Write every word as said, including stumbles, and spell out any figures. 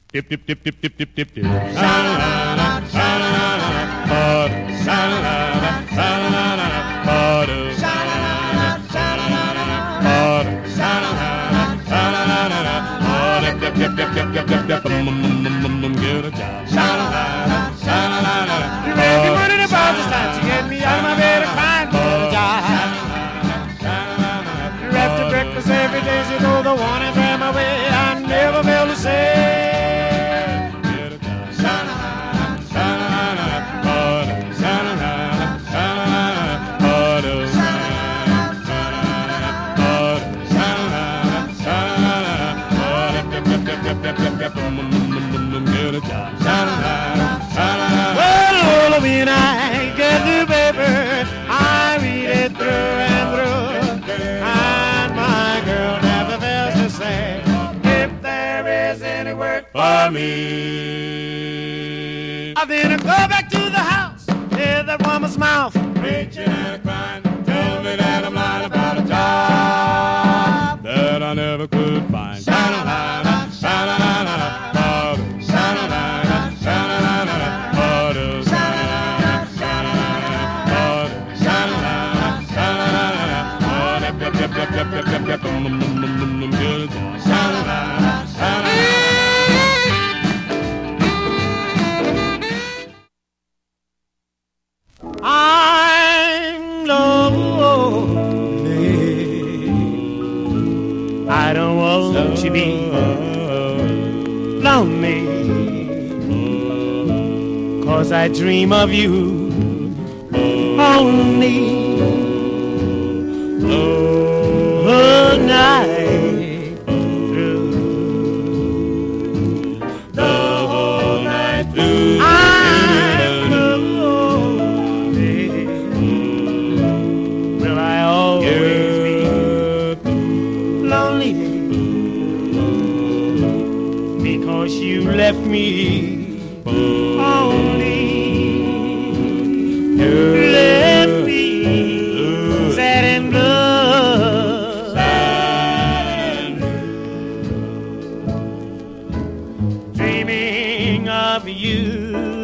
Dip, dip, dip, dip, dip, dip, dip, dip. Sha-la-la-la, sha-la-la-la, ba-do, sha-la-la-la, sha-la-la-la, ba-do, sha-la-la-la, sha-la-la-la, ba-do, sha-la-la-la, sha-la-la-la, ba-do, dip, dip, dip, dip, dip, dip, dip, mm-mm-mm-mm-mm, get a job. Sha-la-la-la, sha-la-la-la, you make me money about this time to get me out of my bed and crying for a job. You wrap the breakfast every day, so you know the one and ram away. I never fail to say. Well, when I get the paper, I read it through and through, and my girl never fails to say, if there is any work for me. I then go back to the house, hear that woman's mouth, preaching and crying, tell me that I'm lying about a job that I never could find. Sha-la-la-la, sha-la-la-la, ba-do, sha-la-la-la, sha-la-la-la, ba-do, sha-la-la-la, sha-la-la-la, ba-do, sha-la-la-la, sha-la-la-la, ba-do, dip, dip, dip, dip, dip, dip, dip, mm-mm-mm-mm-mm, get a job. Sha-la-la-la, sha-la-la-la. I'm lonely. I don't want to be lonely, 'cause I dream of you only the night through, the whole night through. I'm lonely. Will I always be lonely? Because you left me only, left me sad and blue, dreaming of you.